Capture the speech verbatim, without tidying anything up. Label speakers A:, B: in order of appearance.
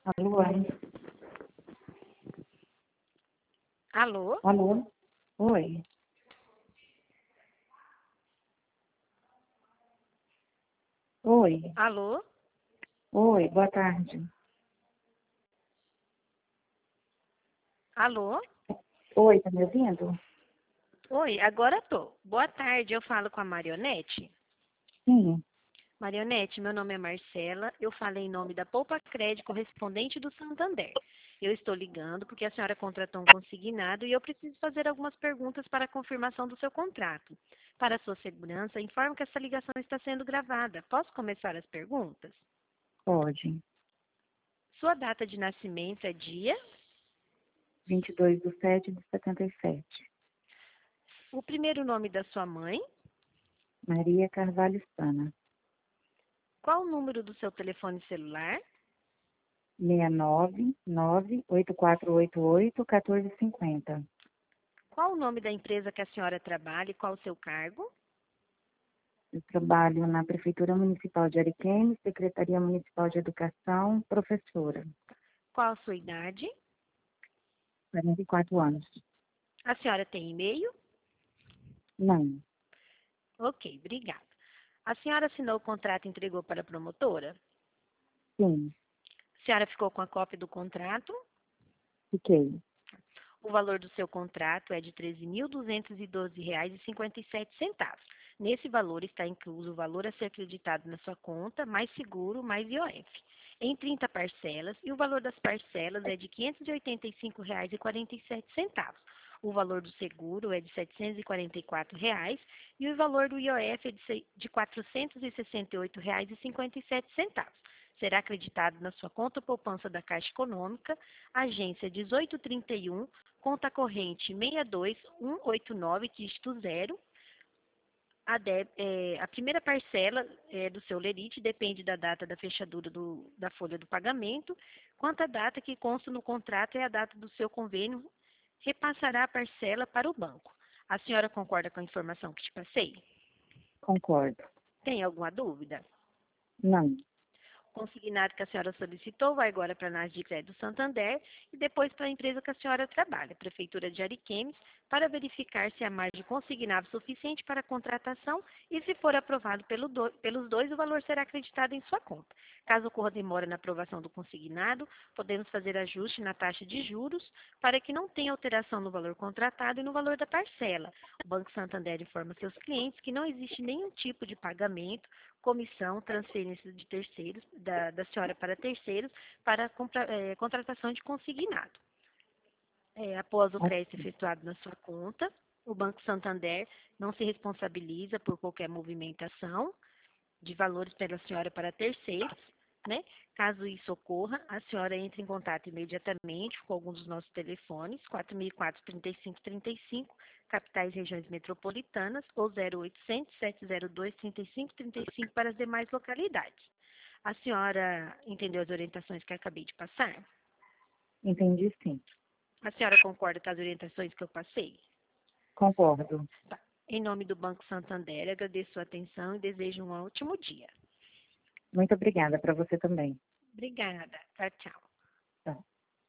A: Alô?
B: Alô?
A: Alô? Oi. Oi.
B: Alô?
A: Oi, boa tarde.
B: Alô?
A: Oi, tá me ouvindo?
B: Oi, agora tô. Boa tarde, eu falo com a Marionete.
A: Sim.
B: Marionete, meu nome é Marcela, eu falo em nome da Poupa Crédito correspondente do Santander. Eu estou ligando porque a senhora contratou um consignado e eu preciso fazer algumas perguntas para a confirmação do seu contrato. Para sua segurança, informo que essa ligação está sendo gravada. Posso começar as perguntas?
A: Pode.
B: Sua data de nascimento é dia?
A: vinte e dois de sete de setenta e sete.
B: O primeiro nome da sua mãe?
A: Maria Carvalho Sana.
B: Qual o número do seu telefone celular?
A: seis nove nove oito quatro oito oito um quatro cinco zero.
B: Qual o nome da empresa que a senhora trabalha e qual o seu cargo?
A: Eu trabalho na Prefeitura Municipal de Ariquemes, Secretaria Municipal de Educação, professora.
B: Qual a sua idade?
A: quarenta e quatro anos.
B: A senhora tem e-mail?
A: Não.
B: Ok, obrigada. A senhora assinou o contrato e entregou para a promotora?
A: Sim.
B: A senhora ficou com a cópia do contrato?
A: Fiquei.
B: O valor do seu contrato é de treze mil duzentos e doze reais e cinquenta e sete centavos. Nesse valor está incluso o valor a ser acreditado na sua conta, mais seguro, mais I O F, em trinta parcelas, e o valor das parcelas é de quinhentos e oitenta e cinco reais e quarenta e sete centavos. O valor do seguro é de setecentos e quarenta e quatro reais e o valor do I O F é de se- de quatrocentos e sessenta e oito reais e cinquenta e sete centavos. Será acreditado na sua conta poupança da Caixa Econômica, agência dezoito trinta e um, conta corrente seis dois um oito nove, dígito zero. A, de- eh, a primeira parcela eh, do seu lerite depende da data da fechadura do- da folha do pagamento, quanto a data que consta no contrato é a data do seu convênio, repassará a parcela para o banco. A senhora concorda com a informação que te passei?
A: Concordo.
B: Tem alguma dúvida?
A: Não.
B: O consignado que a senhora solicitou vai agora para a análise de crédito do Santander e depois para a empresa que a senhora trabalha, Prefeitura de Ariquemes, para verificar se há margem consignável suficiente para a contratação e, se for aprovado pelo do- pelos dois, o valor será acreditado em sua conta. Caso ocorra demora na aprovação do consignado, podemos fazer ajuste na taxa de juros para que não tenha alteração no valor contratado e no valor da parcela. O Banco Santander informa seus clientes que não existe nenhum tipo de pagamento, comissão, transferência de terceiros, da, da senhora para terceiros, para a compra- eh, contratação de consignado. Eh, após o crédito
A: Ok.
B: efetuado na sua conta, o Banco Santander não se responsabiliza por qualquer movimentação de valores pela senhora para terceiros, né? Caso isso ocorra, a senhora entra em contato imediatamente com algum dos nossos telefones, quatro mil e quatro, trinta e cinco trinta e cinco, capitais e regiões metropolitanas, ou zero oitocentos, sete zero dois, trinta e cinco trinta e cinco para as demais localidades. A senhora entendeu as orientações que eu acabei de passar?
A: Entendi, sim.
B: A senhora concorda com as orientações que eu passei?
A: Concordo.
B: Tá. Em nome do Banco Santander, agradeço sua atenção e desejo um ótimo dia.
A: Muito obrigada para você também.
B: Obrigada. Tchau, tchau.
A: Tá.